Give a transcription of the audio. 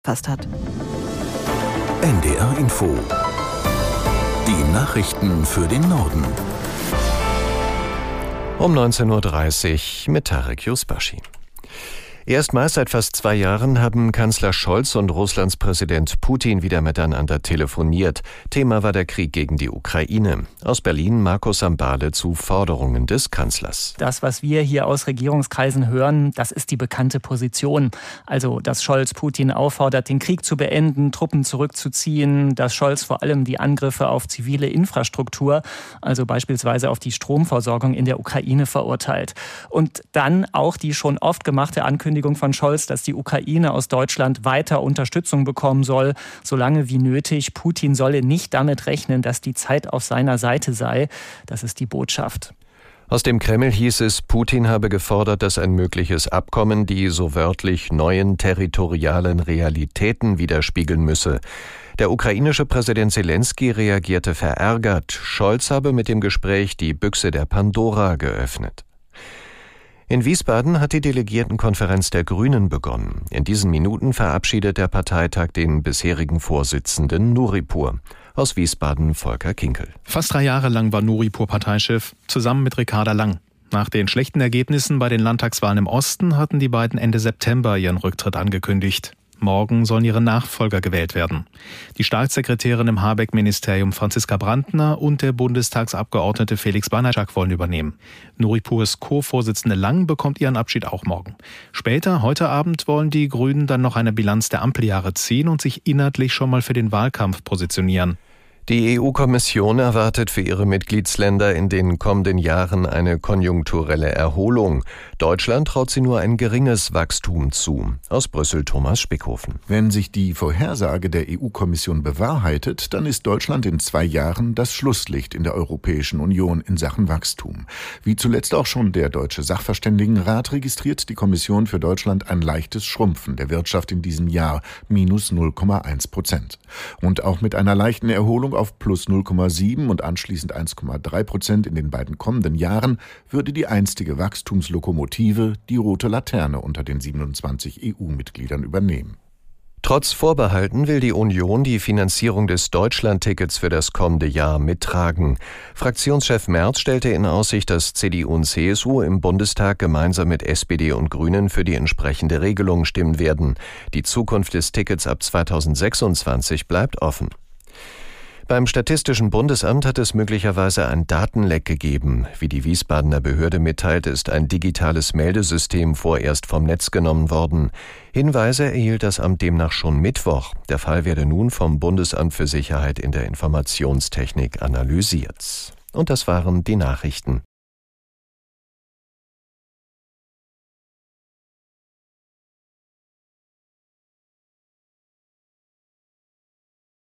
fast hat. NDR Info. Die Nachrichten für den Norden. Um 19.30 Uhr mit Tarek Yusbashi. Erstmals seit fast 2 Jahren haben Kanzler Scholz und Russlands Präsident Putin wieder miteinander telefoniert. Thema war der Krieg gegen die Ukraine. Aus Berlin Markus Sambale zu Forderungen des Kanzlers. Das, was wir hier aus Regierungskreisen hören, das ist die bekannte Position. Also, dass Scholz Putin auffordert, den Krieg zu beenden, Truppen zurückzuziehen, dass Scholz vor allem die Angriffe auf zivile Infrastruktur, also beispielsweise auf die Stromversorgung in der Ukraine, verurteilt. Und dann auch die schon oft gemachte Ankündigung von Scholz, dass die Ukraine aus Deutschland weiter Unterstützung bekommen soll, solange wie nötig. Putin solle nicht damit rechnen, dass die Zeit auf seiner Seite sei. Das ist die Botschaft. Aus dem Kreml hieß es, Putin habe gefordert, dass ein mögliches Abkommen die so wörtlich neuen territorialen Realitäten widerspiegeln müsse. Der ukrainische Präsident Zelensky reagierte verärgert. Scholz habe mit dem Gespräch die Büchse der Pandora geöffnet. In Wiesbaden hat die Delegiertenkonferenz der Grünen begonnen. In diesen Minuten verabschiedet der Parteitag den bisherigen Vorsitzenden Nuripur. Aus Wiesbaden Volker Kinkel. Fast 3 Jahre lang war Nuripur Parteichef, zusammen mit Ricarda Lang. Nach den schlechten Ergebnissen bei den Landtagswahlen im Osten hatten die beiden Ende September ihren Rücktritt angekündigt. Morgen sollen ihre Nachfolger gewählt werden. Die Staatssekretärin im Habeck-Ministerium Franziska Brandner und der Bundestagsabgeordnete Felix Banajak wollen übernehmen. Nuripurs Co-Vorsitzende Lang bekommt ihren Abschied auch morgen. Später, heute Abend, wollen die Grünen dann noch eine Bilanz der Ampeljahre ziehen und sich inhaltlich schon mal für den Wahlkampf positionieren. Die EU-Kommission erwartet für ihre Mitgliedsländer in den kommenden Jahren eine konjunkturelle Erholung. Deutschland traut sie nur ein geringes Wachstum zu. Aus Brüssel Thomas Spickhofen. Wenn sich die Vorhersage der EU-Kommission bewahrheitet, dann ist Deutschland in 2 Jahren das Schlusslicht in der Europäischen Union in Sachen Wachstum. Wie zuletzt auch schon der Deutsche Sachverständigenrat registriert die Kommission für Deutschland ein leichtes Schrumpfen der Wirtschaft in diesem Jahr, minus 0,1%. Und auch mit einer leichten Erholung auf plus 0,7 und anschließend 1,3% in den beiden kommenden Jahren würde die einstige Wachstumslokomotive die rote Laterne unter den 27 EU-Mitgliedern übernehmen. Trotz Vorbehalten will die Union die Finanzierung des Deutschlandtickets für das kommende Jahr mittragen. Fraktionschef Merz stellte in Aussicht, dass CDU und CSU im Bundestag gemeinsam mit SPD und Grünen für die entsprechende Regelung stimmen werden. Die Zukunft des Tickets ab 2026 bleibt offen. Beim Statistischen Bundesamt hat es möglicherweise ein Datenleck gegeben. Wie die Wiesbadener Behörde mitteilt, ist ein digitales Meldesystem vorerst vom Netz genommen worden. Hinweise erhielt das Amt demnach schon Mittwoch. Der Fall werde nun vom Bundesamt für Sicherheit in der Informationstechnik analysiert. Und das waren die Nachrichten.